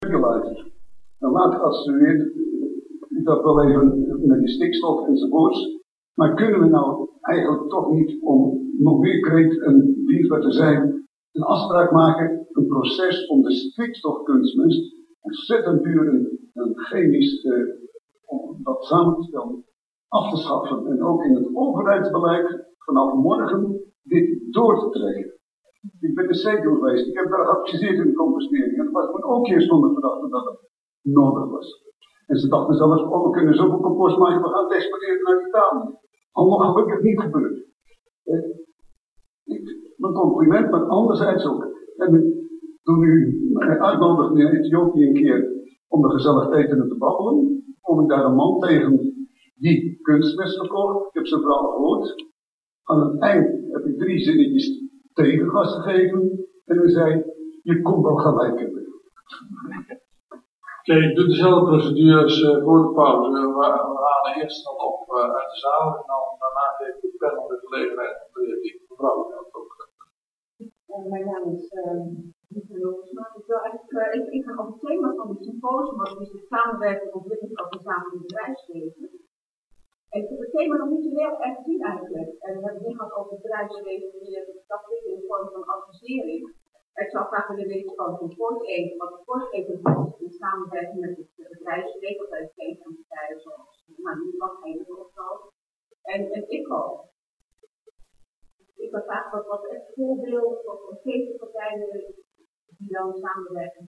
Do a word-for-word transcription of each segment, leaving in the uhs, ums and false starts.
fertilizer. En later assureert u dat wel even met die stikstof enzovoorts. Maar kunnen we nou eigenlijk toch niet, om nog meer kreet en dierbaar te zijn, een afspraak maken, een proces om de stikstofkunstmest ontzettend duur en chemisch uh, om dat samen te stellen, af te schaffen en ook in het overheidsbeleid vanaf morgen dit door te trekken. Ik ben de zeker geweest, ik heb wel geadviseerd in de compostering en het was me ook eerst zonder gedachte dat het nodig was. En ze dachten zelfs, oh, we kunnen zoveel compost maken, we gaan het exporteren naar Italië. Allemaal gelukkig niet gebeurd. Eh, ik, mijn compliment, maar anderzijds ook. En toen u mij uitnodigde in Ethiopië een keer om er gezellig eten te babbelen, kom ik daar een man tegen die kunstmest verkocht. Ik heb zijn verhaal gehoord. Aan het eind heb ik drie zinnetjes tegengas gegeven en hij zei, je komt wel gelijk hebben. Oké, okay, ik doe dezelfde procedure als uh, voor de pauze. We, we halen eerst nog op uh, uit de zaal en dan daarna geef ik de panel de gelegenheid om te reageren. Mevrouw, ja, dat ook. Uh, mijn naam is Lieve Loosma. Ik wil eigenlijk uh, even ingaan op het thema van het symposium, wat is de samenwerking en ontwikkelingsorganisatie in het bedrijfsleven. Ik heb het thema nog niet zo heel erg zien eigenlijk. En we hebben het niet gehad over het bedrijfsleven hier, dat ligt in de vorm van advisering. Ik zou graag willen weten van het Force-Even, wat het Force-Even doet in samenwerking met het bedrijfsleven, bij gemeentelijke zoals maar nu wat helemaal of zo. En, en ik ook. Ik wil graag wat, wat echt voorbeelden van concrete partijen die dan samenwerken.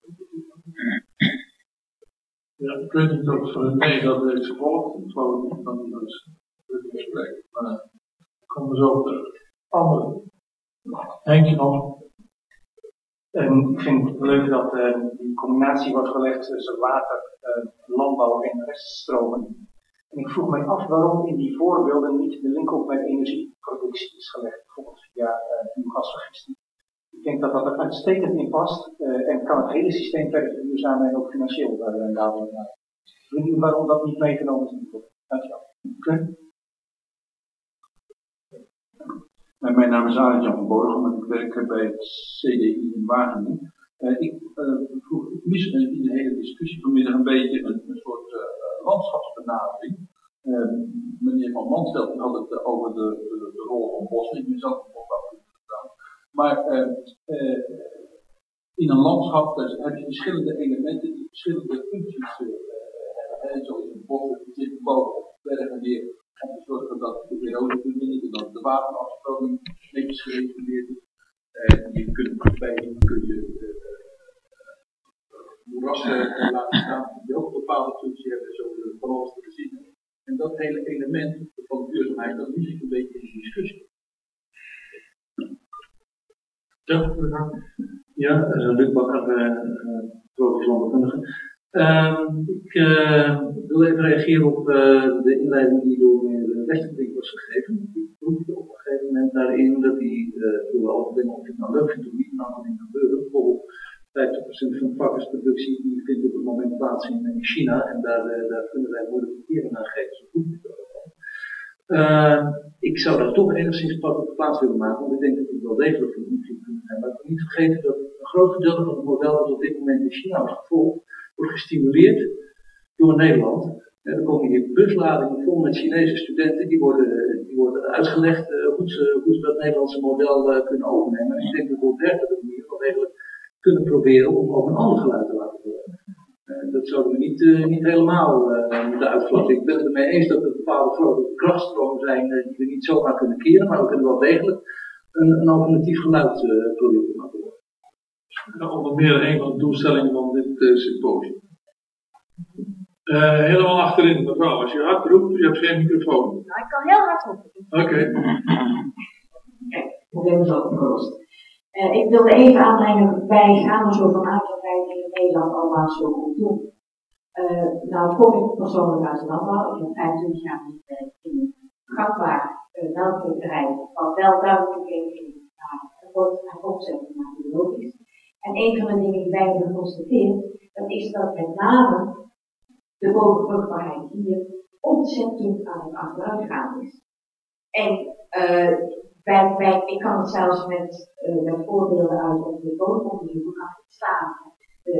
Ja, ik weet niet of nee dat heeft gevolgd, ik geloof niet van die gesprek, maar ik kom er zo op de andere. Henkje nog. Um, ik vind het leuk dat uh, die combinatie wordt gelegd tussen water, uh, landbouw en reststromen. En ik vroeg mij af waarom in die voorbeelden niet de link ook met energieproductie is gelegd, bijvoorbeeld via uh, uw gasvergisting. Ik denk dat dat er uitstekend in past uh, en kan het hele systeem verder verduurzamen en ook financieel uh, daarom. Uh, ik weet niet waarom dat niet meegenomen is. Dankjewel. Okay. Mijn naam is Arjan van Borgem en ik werk bij het C D I in Wageningen. Uh, ik uh, vroeg, ik mis in de hele discussie vanmiddag een beetje een, een soort uh, landschapsbenadering. Uh, meneer Van Mansveld had het uh, over de, de, de rol van bossen. Ik ben zelf een bosbouwer gedaan. Maar uh, uh, in een landschap dus heb je verschillende elementen die verschillende functies uh, hebben. Zoals een bos zit boven op bergen neer. Om te zorgen dat de erosie vermindert, dat de waterafstroming netjes gereguleerd is. En je kunt bij kun je uh, moerassen uh, laten staan die ook een bepaalde functie hebben, zo de balans te zien. En dat hele element van duurzaamheid, dat mis ik een beetje in de discussie. Ja, ja, uh, Luc Bakker, uh, tropisch landbouwkundige. Uh, ik uh, wil even reageren op uh, de inleiding die door meneer Westerbrink was gegeven. Ik proefde op een gegeven moment daarin dat hij, uh, toen we over dingen of ik nou leuk vind of niet, een aantal dingen gebeuren. Bijvoorbeeld vijftig procent van de varkensproductie die vindt op het moment plaats in, in China en daar, uh, daar kunnen wij moeilijk verkering aan geven. Zo goed niet uh, ik zou daar toch enigszins plaats willen maken, want ik denk dat het wel degelijk voor invloed kunnen zijn. Maar ik moet niet vergeten dat een groot gedeelte van het model dat op dit moment in China wordt gevolgd, wordt gestimuleerd door Nederland. En dan komen hier busladingen vol met Chinese studenten, die worden, die worden uitgelegd uh, hoe, ze, hoe ze dat Nederlandse model uh, kunnen overnemen. En ik denk dat we op dergelijke manier wel degelijk kunnen proberen om ook een ander geluid te laten horen. Uh, dat zouden we niet, uh, niet helemaal uh, moeten uitvlakken. Ik ben het ermee eens dat er bepaalde grote krachtstromen zijn uh, die we niet zomaar kunnen keren, maar we kunnen wel degelijk een, een alternatief geluid uh, proberen te maken horen. Ja, onder meer een van de doelstellingen van dit uh, symposium. Uh, helemaal achterin, mevrouw. Als je hard roept, je hebt geen microfoon. Nou, ik kan heel hard roepen. Oké. Okay. Kijk, het probleem is ook opgelost. Uh, ik wilde even aanbrengen, wij gaan er zo vanuit dat wij in Nederland allemaal zo goed doen. Uh, nou kom ik persoonlijk uit de landbouw. Ik heb vijfentwintig jaar gewerkt in een gangbaar uh, melkveebedrijf, wat wel duidelijk in naar wordt en opzetten naar biologisch. En een van de dingen die wij hebben geconstateerd, dat is dat met name de bovenvruchtbaarheid hier ontzettend aan het achteruit gaan is. En uh, bij, bij, ik kan het zelfs met, uh, met voorbeelden uit onze bodemondingen hoe gaat het staan. De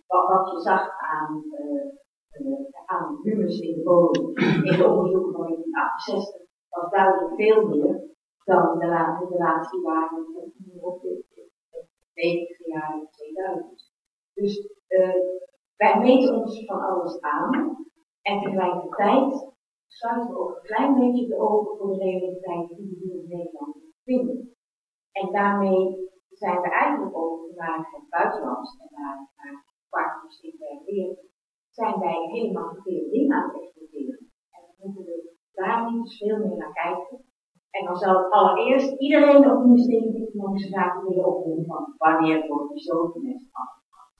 wat, wat je zag aan, uh, uh, aan humus in de bodem in de onderzoeken van negentien achtenzestig was duidelijk veel meer dan in de, la in de laatste jaren op de negentig jaren tweeduizend. Dus uh, wij meten ons van alles aan en tegelijkertijd sluiten we ook een klein beetje de ogen voor de realiteit die we hier in Nederland vinden. En daarmee zijn we eigenlijk ook naar het buitenland en naar, naar partners in de wereld, zijn wij helemaal verkeerde dingen aan het exporteren. En dan moeten we daar niet veel meer naar kijken. En dan zou allereerst iedereen op het ministerie van Economische Zaken willen opnemen van wanneer wordt die zo mensen af.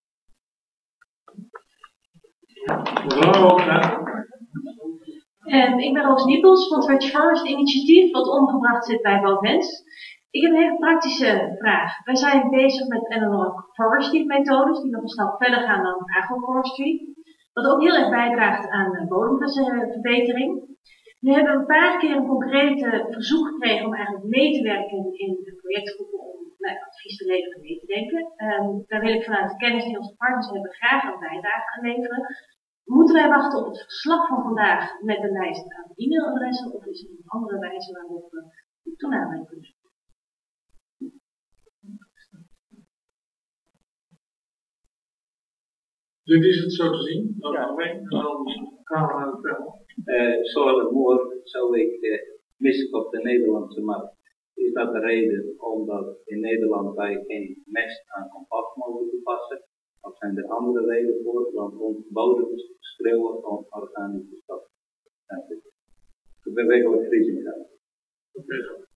Uh, ik ben Roos Niepels van het Stretch Forest initiatief wat ondergebracht zit bij Bovens. Ik heb een hele praktische vraag. Wij zijn bezig met analog forestry methodes die nog een stap verder gaan dan agroforestry. Wat ook heel erg bijdraagt aan bodemverbetering. We hebben een paar keer een concrete verzoek gekregen om eigenlijk mee te werken in projectgroepen om nou, advies te leveren en mee te denken. Um, daar wil ik vanuit de kennis die onze partners hebben graag een bijdrage aan leveren. Moeten wij wachten op het verslag van vandaag met een lijst aan e-mailadressen of is er een andere wijze waarop we toen aanleiding kunnen zoeken? Dit is het zo te zien. Dan ja. En dan gaan we naar het panel. Uh, zoals morgen zou ik uh, missen op de Nederlandse markt. Is dat de reden omdat in Nederland wij geen mest aan kompas mogen toepassen? Of zijn er andere redenen voor? Want onze bodems schreeuwen om organische stoffen. Ik ben werkelijk vriezing gaan. Oké.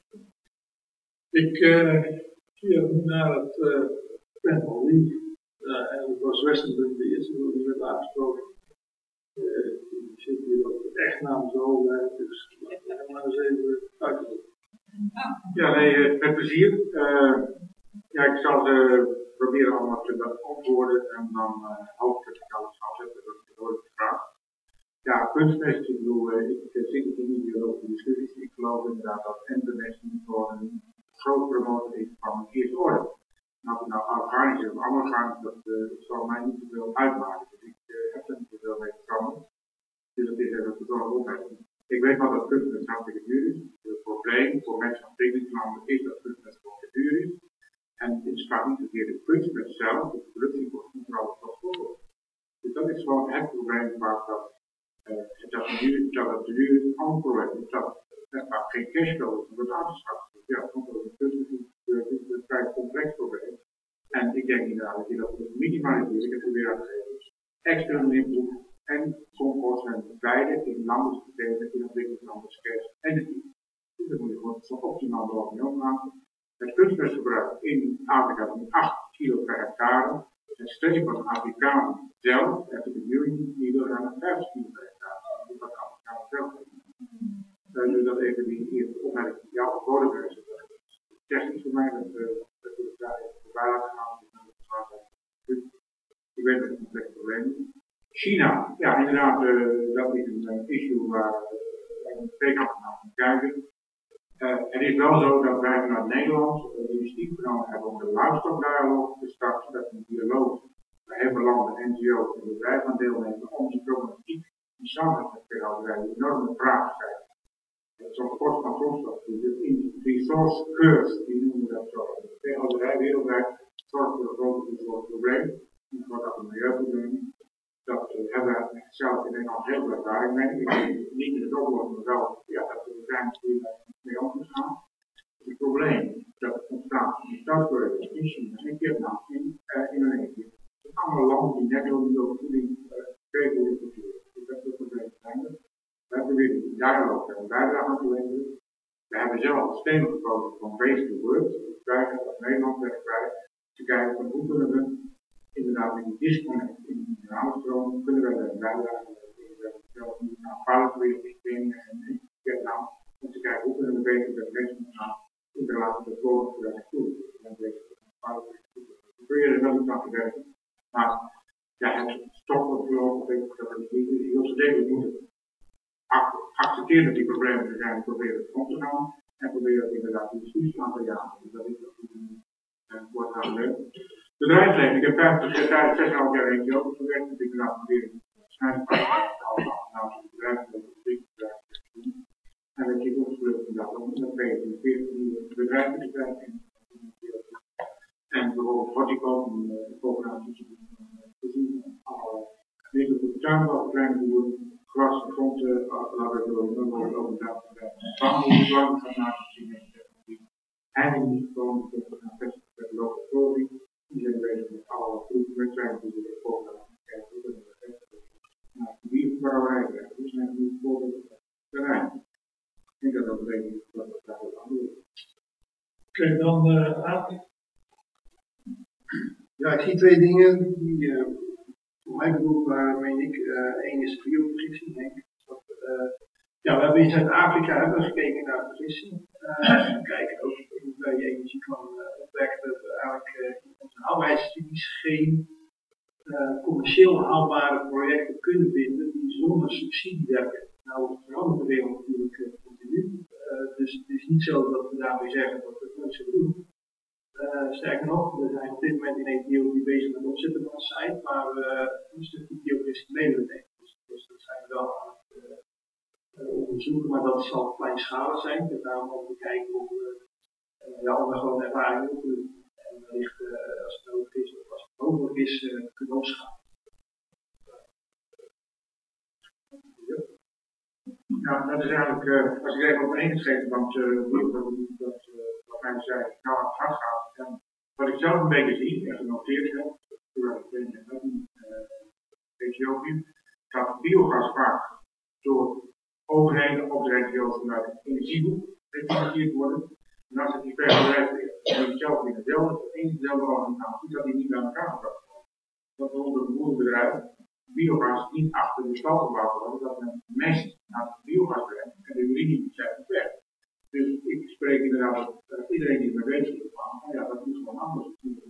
Ik uh, zie nu naar het uh, panel. Die uh, eigenlijk was Westenbrink de eerste die werd aangesproken. Uh, die zit hier op de echt naam zo bij, dus laten we maar eens even uitzoeken. Ja, nee, met plezier. Uh, ja, ik zal ze proberen allemaal te beantwoorden en dan uh, hoop ik dat ik alles zal zetten dat ik hoor de vraag. Ja, kunstmest, ik bedoel, uh, ik uh, zit niet in ideologische discussies. Ik geloof inderdaad dat entermest niet voor een groot promotor is van een eerste orde. En of het nou organisch is of anorganisch, dat uh, zal mij niet zoveel uitmaken. Dus ik uh, heb er niet zoveel mee veranderd. Dus dat is even persoonlijk opmerking. Ik weet wel dat kunstmest hartstikke duur is. Het probleem voor mensen van ontwikkelingslanden is dat kunstmest hartstikke duur is. En het staat niet zozeer de kunstmest zelf, de productiekosten, maar vooral het transport. Dus dat is gewoon het probleem waar dat, uh, dat, duur, dat het duur is. Een ander probleem is dat er geen cashflow is om het aan te schaffen. Dus ja, dat komt ook een kunstmest. Het is een vrij complex probleem. En ik denk inderdaad dat je dat moet minimaliseren. Ik heb het weer aangegeven. Externe input en compost en beide in landbouwsystemen, in ontwikkelingslanden, scarce energy. Dus dat moet je gewoon zo optimaal mogelijk mee omgaan. Het kunstmestgebruik in Afrika van acht kilo per hectare. Het streven van de Afrikaan zelf, en de Union, die wil aan vijftig kilo per hectare. Dat is wat de Afrikaan zelf doen. Dus dat even die eerste opmerking. Ja, op bodemwijze. Technisch voor mij, dat we daar even voorbij laten gaan. Ik weet dat het een complex probleem is. China, ja inderdaad, uh, dat is een uh, issue waar we uh, twee kanten naar gaan kijken. Uh, het is wel zo dat wij vanuit Nederland uh, de initiatief genomen hebben om de luisterdialoog te starten. Dat is een dialoog waar heel veel landen, N G O's en bedrijven aan deelnemen om die problematiek die samenhangt met veehouderij, die enorme vraag zijn. Zo'n rapport van grondstof, de resource curse, die noemen we dat zo. De veehouderij wereldwijd zorgt voor een groot resource probleem, een groot milieuprobleem. Dat uh, hebben we zelf in Nederland heel veel ervaring mee. Ik weet niet in het oplossen, maar wel ja, dat we zijn die mee om te gaan. Het probleem dat ontstaat in Zuid-Korea, in China, in Vietnam, in uh, Indonesië. Dat zijn allemaal landen die net heel veel voeding veevoer importeren. Dus dat is het probleem zijn. We hebben weer die dialoog en een bijdrage aan te leveren. We hebben zelf stevig gekozen van waste to work. Dus wij hebben als Nederland werkvrij te kijken van hoe kunnen we inderdaad met die disconnect in de mineraalstroom kunnen wij daar bijdragen. We hebben zelf nu naar pilotprojecten en in Vietnam om te kijken hoe kunnen we beter met mensen gaan in relatie tot volgende toe. We proberen er wel iets aan te werken. Maar ja, het stofoploop, ik wil zo degelijk moeten accepteren dat die problemen er zijn, proberen het om te gaan en proberen inderdaad die discussie aan te jagen. Dus dat is ook een wordt aan leuk. bedrijfsleven. Ik heb vijftig jaar, zes komma vijf jaar in Joop gewerkt. Dus ik ben nou weer waarschijnlijk nou zo'n bedrijfsleven, bedrijfsleven. En dat je ook gelukkig in dat om dat weet je veertig nieuwe bedrijven te krijgen. En bijvoorbeeld horticultuur, om de coöperaties te zien, alle dingen voor de tuinbouw, kleine boeren, gras en groenten, laten we dan worden overdag bamboe gaan laten zien. Eigenlijk niet gewoon met de laboratorie, iedereen weet met alle groepen met kleine boeren, de coöperaties, maar die brouwerijen, dus zijn nu bijvoorbeeld terrein. Ik denk dat dat een beetje dat we daar ook aan doen. Oké, dan uh, Aad. Ja, ik zie twee dingen die uh, voor mij bedoeld waren, meen ik. Eén uh, is bionutritie, denk ik. Dat, uh, ja, we hebben in Zuid-Afrika hebben we gekeken naar vergissing. Uh, kijken ook hoe je energie kan uh, opwekken. Dat we eigenlijk uh, in onze haalbaarheidsstudies geen uh, commercieel haalbare projecten kunnen vinden die zonder subsidie werken. Nou verandert de wereld natuurlijk uh, continu. Uh, dus het is niet zo dat we daarmee zeggen dat we het nooit zullen doen. Uh, sterker nog, we zijn op dit moment in Ethiopië bezig met het opzetten van een site waar we een stukje biodiversiteit mee willen nemen. Dus, dus dat zijn we wel aan het uh, uh, onderzoeken, maar dat zal kleinschalig zijn. Met name om te kijken of we uh, ja, om er gewoon ervaring op te doen. En wellicht uh, als het nodig is of als het mogelijk is, uh, kunnen opschalen. Ja, dat is eigenlijk, uh, als ik even op één gegeven, want uh, dat uh, wat mij zei, nou aan het hart gaat. En wat ik zelf een beetje zie en genoteerd heb, terwijl ik weet dat in uh, Ethiopië, dat biogas vaak door overheden of de regio vanuit energieboek gefinancierd worden. En als het niet per bedrijf is, dan is het zelf in hetzelfde, één dezelfde organisatie, dat die niet bij elkaar gebracht wordt. Dat bijvoorbeeld een boerenbedrijf biogas niet achter de stal gebouwd worden, dat men mest naar het biogas brengt en de urine niet weg. Dus ik spreek inderdaad dat uh, iedereen die ermee bezig is, van ja, dat moet gewoon anders.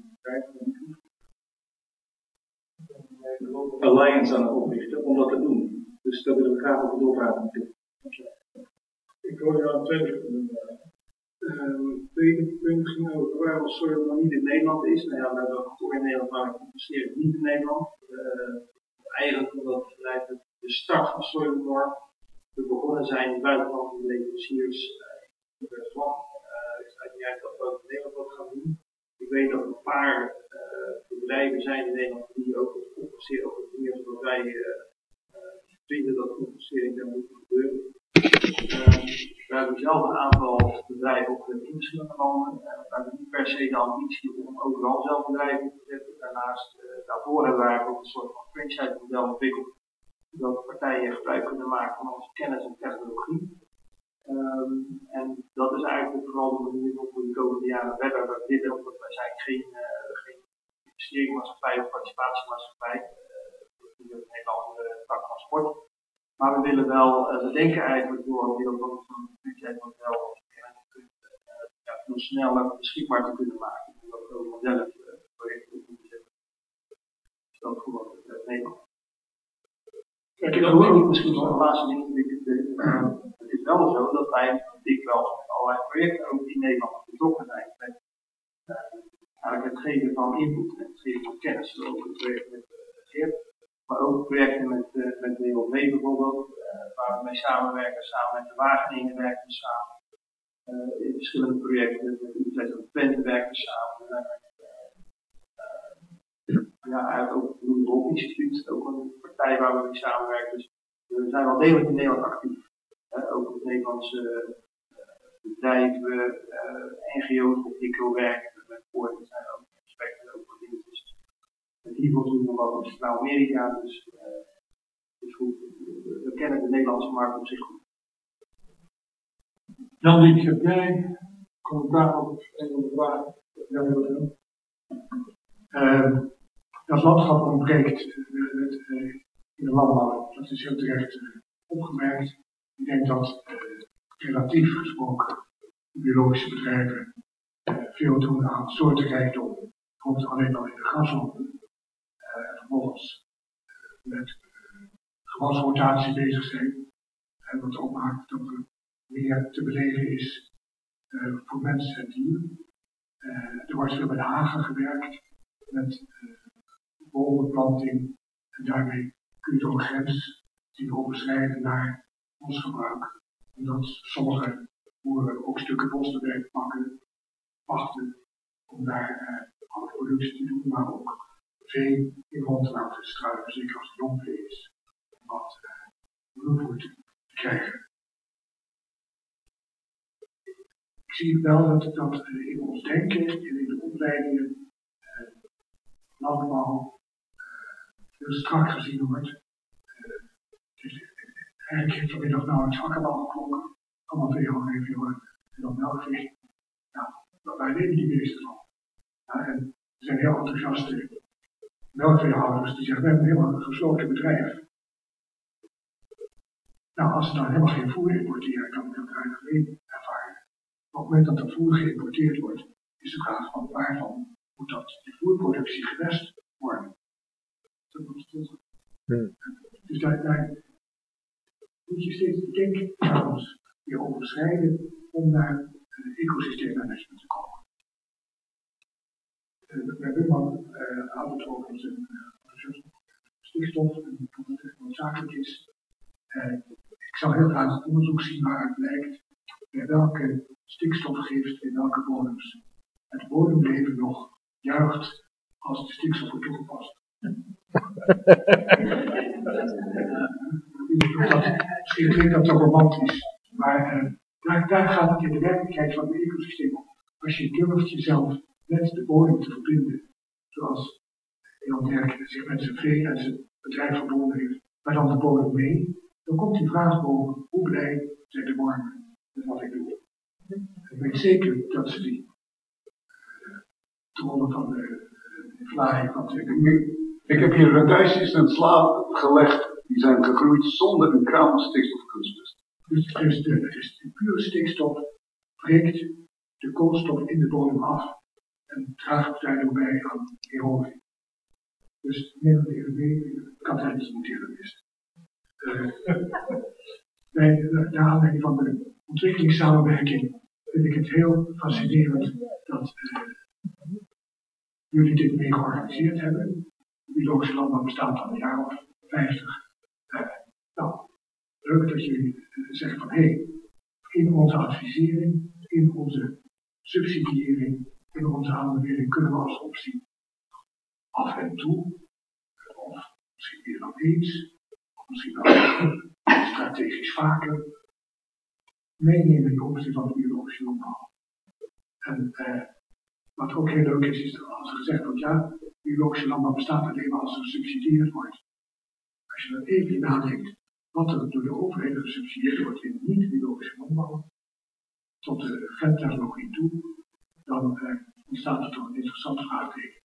Alliance aan het oprichten om dat te doen. Dus dat willen we graag over doorpraten natuurlijk. Ik hoor je aan tweede punten. Het tweede punt ging over waarom soja nog niet in Nederland is. Nou ja, we hebben gehoord in Nederland, maar ik interesseer het niet in Nederland. Uh, eigenlijk omdat het bedrijf de start van Sojanorm we begonnen zijn in het buitenland met leveranciers in het land. Ik sluit niet uit dat we ook in Nederland wat gaan doen. Ik weet dat er een paar uh, bedrijven zijn in Nederland die ook het compenseren op de manier zoals wij uh, uh, vinden dat compensering daar moet gebeuren. Uh, we hebben zelf een aantal bedrijven ook in verschillende landen. Uh, we hebben niet per se de ambitie om overal zelf bedrijven op te zetten. Daarnaast, uh, daarvoor hebben we eigenlijk ook een soort van franchise model ontwikkeld. Dat partijen gebruik kunnen maken van onze kennis en technologie. Um, en dat is eigenlijk vooral de manier waarop we de komende jaren verder willen, omdat wij zijn geen, uh, geen investeringsmaatschappij of participatiemaatschappij. Dat is een hele andere tak van sport. Maar we willen wel, uh, we denken eigenlijk door middel van zo'n budgetmodel of kennis uh, ja, veel sneller beschikbaar te kunnen maken. Omdat we ook vanzelf uh, projecten moeten zetten. Dus dat is goed wat het uh, Nederland. Ik heb ook misschien nog een laatste ding. Uh, het is wel zo dat wij dikwijls met allerlei projecten ook in Nederland betrokken zijn. Met uh, eigenlijk het geven van input en het geven van kennis. Ook het project met uh, Geert, maar ook projecten met, uh, met W O V bijvoorbeeld, uh, waar we mee samenwerken, samen met de Wageningen werken we samen. Uh, in verschillende projecten, met de Universiteit van Twente werken we samen. Uh, uh, ja, eigenlijk ook het Bloed Hoop Instituut, ook een partij waar we mee samenwerken. Dus we zijn wel degelijk in Nederland actief. Uh, ook op Nederlandse uh, bedrijven, uh, N G O's op I C O werken. Met woorden zijn ook gesprekken over dingetjes. Met hiervoor doen we wat in Centraal-Amerika. Dus, uh, dus goed, we kennen de Nederlandse markt op zich goed. Jan-Liek, heb jij commentaar op een van de vragen? Ja, wil doen. Uh, dat landschap ontbreekt uh, uh, in de landbouw. Dat is heel terecht uh, opgemerkt. Ik denk dat uh, relatief gesproken biologische bedrijven uh, veel doen aan soortenrijkdom. Bijvoorbeeld alleen al in de graslandbouw. Uh, en vervolgens uh, met uh, gewasrotatie bezig zijn. En wat ook maakt dat er meer te beleven is uh, voor mensen en dieren. Uh, er wordt veel met hagen gewerkt. met uh, bomenplanting. En daarmee kun je zo'n grens zien overschrijden naar bosgebruik. Omdat sommige boeren ook stukken bos erbij pakken, pachten, om daar uh, alle productie te doen, maar ook vee in rond te laten struinen, zeker als het jongvee is, om wat bloedvoer te krijgen. Ik zie wel dat, dat uh, in ons denken en in de opleidingen uh, landbouw uh, heel strak gezien wordt. Uh, dus, eigenlijk heeft vanmiddag nauwelijks akkerbouw geklonken, allemaal veehouding en dan melkvee. Nou, wij nemen die beesten van. Ja, en er zijn heel enthousiaste melkveehouders die zeggen, we hebben helemaal een gesloten bedrijf. Nou, als ze dan helemaal geen voer importeren, kan ik heel weinig mee ervaren. Op het moment dat dat voer geïmporteerd wordt, is de vraag van waarvan moet dat de voerproductie gewest worden. Dat moet het. Hmm. Dus daar, daar moet je steeds de denkkamers weer overschrijden om naar uh, ecosysteemmanagement te komen. Uh, bij Wimman uh, had het over zijn uh, stikstof en dat het echt noodzakelijk is. Uh, ik zou heel graag het onderzoek zien waaruit blijkt bij welke stikstofgiften in welke bodems het bodemleven nog juicht als de stikstof wordt toegepast. dat, misschien klinkt dat te romantisch, maar uh, daar, daar gaat het in de werkelijkheid van het ecosysteem om. Als je durft jezelf met de bodem te verbinden, zoals Jan Derk zich met zijn vee en zijn bedrijf verbonden heeft, maar dan de bodem mee, dan komt die vraag boven, hoe blij zijn de wormen met wat ik doe. Ik weet zeker dat ze die uh, trollen van de uh, vlaai van de... Ik heb hier radijsjes in het sla gelegd, die zijn gegroeid zonder een gram stikstofkunstmest. Dus, dus, de, dus de pure stikstof breekt de koolstof in de bodem af en draagt daardoor bij aan erosie. Dus neem het even mee, kan het dus niet eerder wisten. Bij de, de aanleiding van de ontwikkelingssamenwerking vind ik het heel fascinerend dat uh, jullie dit mee georganiseerd hebben. De biologische landbouw bestaat al een jaar of vijftig. Uh, nou, leuk dat jullie uh, zeggen van hé, hey, in onze advisering, in onze subsidiëring, in onze aanbeveling kunnen we als optie af en toe, of misschien meer dan eens, of misschien wel strategisch vaker, meenemen in de optie van de biologische landbouw. En uh, wat ook heel leuk is, is dat als er gezegd wordt, ja, biologische landbouw bestaat alleen maar als er gesubsidieerd wordt. Als je dan even nadenkt wat er door de overheden gesubsidieerd wordt in niet-biologische landbouw, tot de gentechnologie toe, dan uh, ontstaat er toch een interessant vraagteken.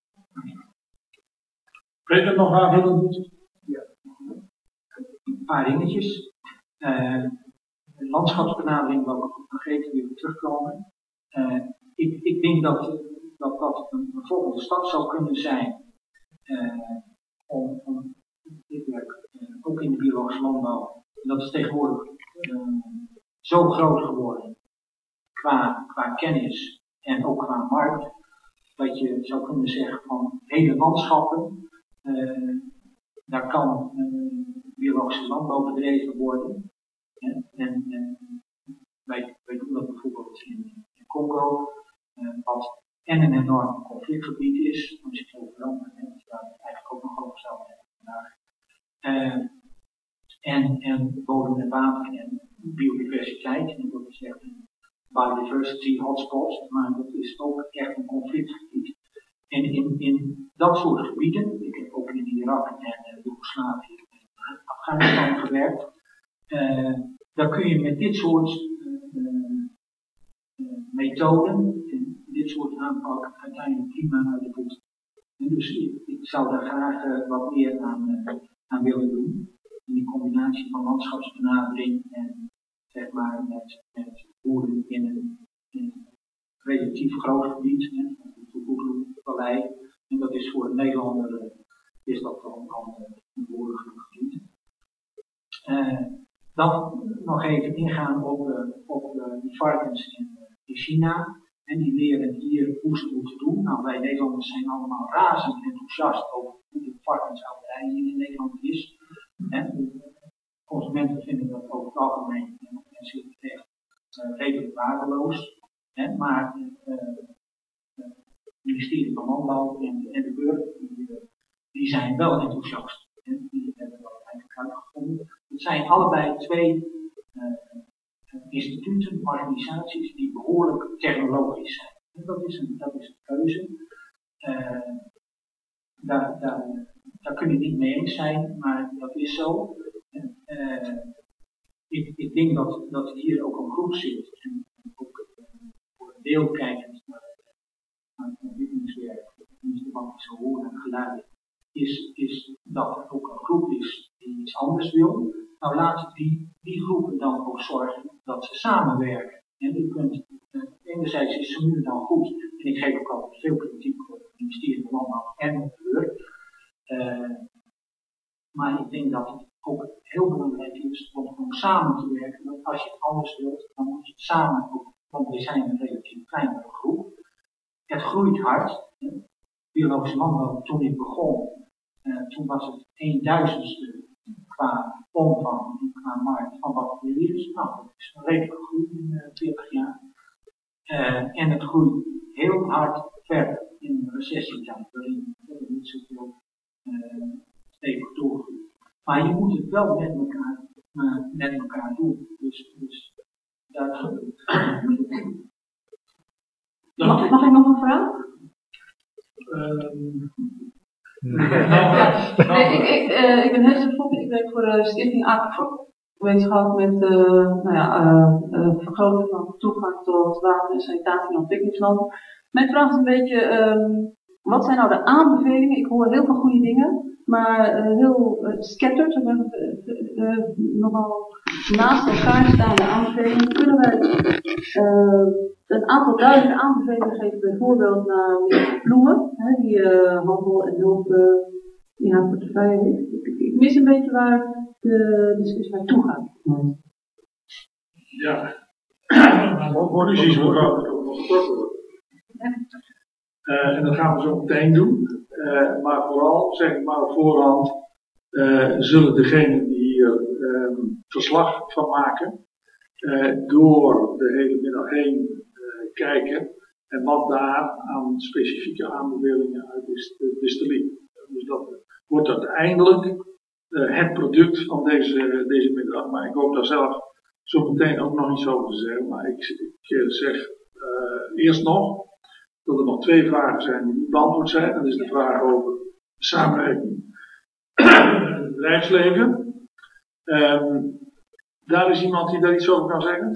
Peter, nog aanvullend? Ja. Een paar dingetjes. Uh, de landschapsbenadering wil ik nog even weer terugkomen. Uh, ik, ik denk dat dat, dat een, een volgende stap zou kunnen zijn uh, om, om dit werk uh, ook in de biologische landbouw. En dat is tegenwoordig uh, zo groot geworden qua, qua kennis en ook qua markt, dat je zou kunnen zeggen van hele landschappen, uh, daar kan uh, biologische landbouw bedreven worden. En, en, en wij, wij doen dat bijvoorbeeld in, in Congo, uh, wat en een enorm conflictgebied is, als je het over landen hebt, waar we het eigenlijk ook nog over zouden hebben vandaag. Uh, en, en bodem en water en biodiversiteit, en dat is echt een biodiversity hotspot, maar dat is ook echt een conflictgebied. En in, in dat soort gebieden, ik heb ook in Irak en uh, Joegoslavië en Afghanistan gewerkt, uh, daar kun je met dit soort uh, uh, methoden en dit soort aanpak uiteindelijk prima uit de voet. En dus ik, ik zou daar graag uh, wat meer aan, uh, aan willen doen. In die combinatie van landschapsbenadering en zeg maar met, met boeren in een, in een relatief groot gebied, hè, het Toegoe-vallei. En dat is voor een Nederlander uh, is dat dan al een behoorlijk gebied. Uh, dan nog even ingaan op, uh, op uh, die varkens in, uh, in China. En die leren hier hoe ze het moeten doen. Nou, wij Nederlanders zijn allemaal razend enthousiast over hoe de varkenshouderij hier in Nederland is. En de consumenten vinden dat over het algemeen en mensen echt uh, redelijk waardeloos. Hè? Maar uh, het ministerie van Landbouw en, en de burger, die, die zijn wel enthousiast. En die hebben dat eigenlijk uitgevonden. Het zijn allebei twee uh, instituten, organisaties die behoorlijk technologisch zijn. En dat is een, dat is een keuze. Uh, daar, daar, daar kun je het niet mee eens zijn, maar dat is zo. Uh, ik, ik denk dat, dat hier ook een groep zit, en ook uh, voor een deel kijkend naar, naar het ontwikkelingswerk, tenminste wat ik zo hoor en geluid, is, is dat er ook een groep is die iets anders wil. Nou, laten die, die groepen dan ook zorgen dat ze samenwerken. En je kunt, uh, enerzijds is ze nu dan goed, en ik geef ook altijd veel kritiek op het ministerie van Landbouw en op de burger. Uh, maar ik denk dat het ook heel belangrijk is om gewoon samen te werken. Want als je het anders wilt, dan moet je het samen doen. Want we zijn een relatief kleinere groep. Het groeit hard. Biologische landbouw, toen ik begon, uh, toen was het een duizendste qua omvang en qua markt van wat er is. Nou, dat is een redelijke groei in uh, veertig jaar. Uh, en het groeit heel hard verder in een recessietijd, waarin er niet zoveel uh, stevig doorgroeit. Maar je moet het wel met elkaar, uh, met elkaar doen. Dus, dus daar. Mag, mag ik nog een vraag? Um, ja. Nee, ik, ik, uh, ik ben Hesse Fok, ik werk voor de Stichting Aquafok. Bezig met uh, nou ja, uh, uh, vergroten van toegang tot water en sanitatie in ontwikkelingslanden. Mijn vraag is een beetje, um, wat zijn nou de aanbevelingen? Ik hoor heel veel goede dingen, maar uh, heel uh, scattered, uh, uh, uh, nogal naast elkaar staande aanbevelingen. Kunnen wij uh, een aantal duidelijke aanbevelingen geven, bijvoorbeeld naar uh, bloemen, hè, die uh, handel en hulp uh, in haar portefeuille heeft. Ik, ik mis een beetje waar de discussie naartoe gaat. Ja, precies hoe gaat het nog getrokken worden. Uh, en dat gaan we zo meteen doen. Uh, maar vooral, zeg ik maar op voorhand, uh, zullen degenen die hier uh, verslag van maken, uh, door de hele middag heen uh, kijken en wat daar aan specifieke aanbevelingen uit is te distilleren. Dus dat wordt uiteindelijk uh, het product van deze, deze middag. Maar ik hoop daar zelf zo meteen ook nog iets over te zeggen. Maar ik, ik zeg uh, eerst nog dat er nog twee vragen zijn die niet beantwoord zijn. Dat is de vraag over de samenwerking met het bedrijfsleven. Um, daar is iemand die daar iets over kan zeggen?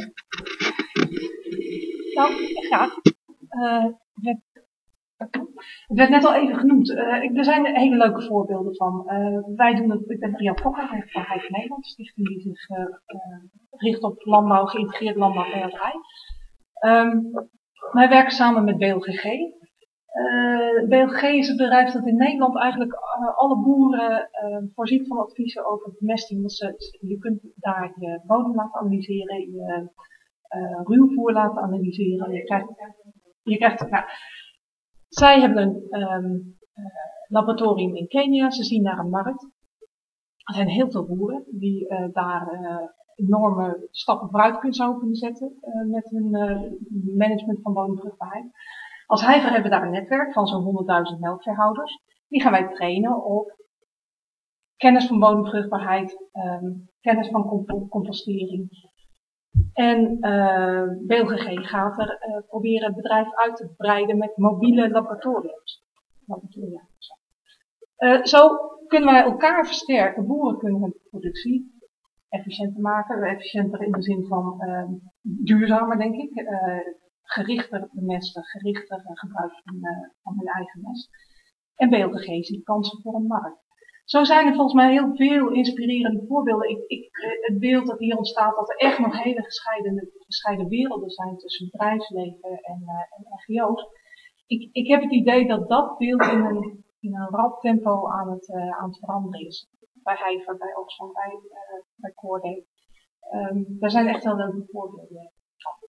Nou, graag. Uh, Het werd net al even genoemd. Uh, er zijn hele leuke voorbeelden van. Uh, wij doen het, ik ben Ria Fokker, ik werk voor Hijf Nederland, stichting die zich uh, uh, richt op landbouw, geïntegreerd landbouwveehouderij. Um, wij werken samen met B L G G. Uh, B L G G is het bedrijf dat in Nederland eigenlijk uh, alle boeren uh, voorziet van adviezen over bemesting. Dus, uh, je kunt daar je bodem laten analyseren, je uh, ruwvoer laten analyseren. Je krijgt, je krijgt nou, zij hebben een um, uh, laboratorium in Kenia, ze zien naar een markt. Er zijn heel veel boeren die uh, daar uh, enorme stappen vooruit kunnen zouden kunnen zetten uh, met hun uh, management van bodemvruchtbaarheid. Als Hijver hebben we daar een netwerk van zo'n honderdduizend melkveehouders. Die gaan wij trainen op kennis van bodemvruchtbaarheid, um, kennis van comp- compostering. En uh, B L G G gaat er uh, proberen het bedrijf uit te breiden met mobiele laboratoriums. Laboratoria. Uh, zo kunnen wij elkaar versterken. Boeren kunnen hun productie efficiënter maken. Efficiënter in de zin van uh, duurzamer, denk ik. Uh, gerichter bemesten, gerichter gebruik van, uh, van hun eigen mest. En B L G G ziet kansen voor een markt. Zo zijn er volgens mij heel veel inspirerende voorbeelden. Ik, ik, het beeld dat hier ontstaat dat er echt nog hele gescheiden, gescheiden werelden zijn tussen bedrijfsleven en, uh, en N G O's. Ik, ik heb het idee dat dat beeld in een, in een rap tempo aan het, uh, aan het veranderen is. Bij Hijver, bij Oxfam, bij, uh, bij Coordate. Um, daar zijn echt wel leuke voorbeelden van.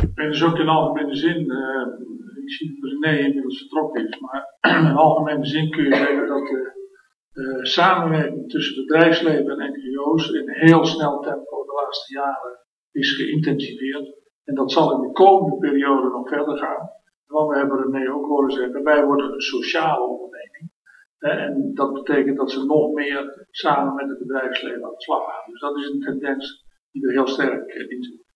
En dus ook in algemene zin, uh, ik zie dat René inmiddels vertrokken is, maar in algemene zin kun je zeggen dat de uh, samenwerking tussen bedrijfsleven en N G O's in heel snel tempo de laatste jaren is geïntensiveerd. En dat zal in de komende periode nog verder gaan. Want we hebben René ook horen zeggen, wij worden een sociale onderneming. En dat betekent dat ze nog meer samen met het bedrijfsleven aan de slag gaan. Dus dat is een tendens die er heel sterk in zit.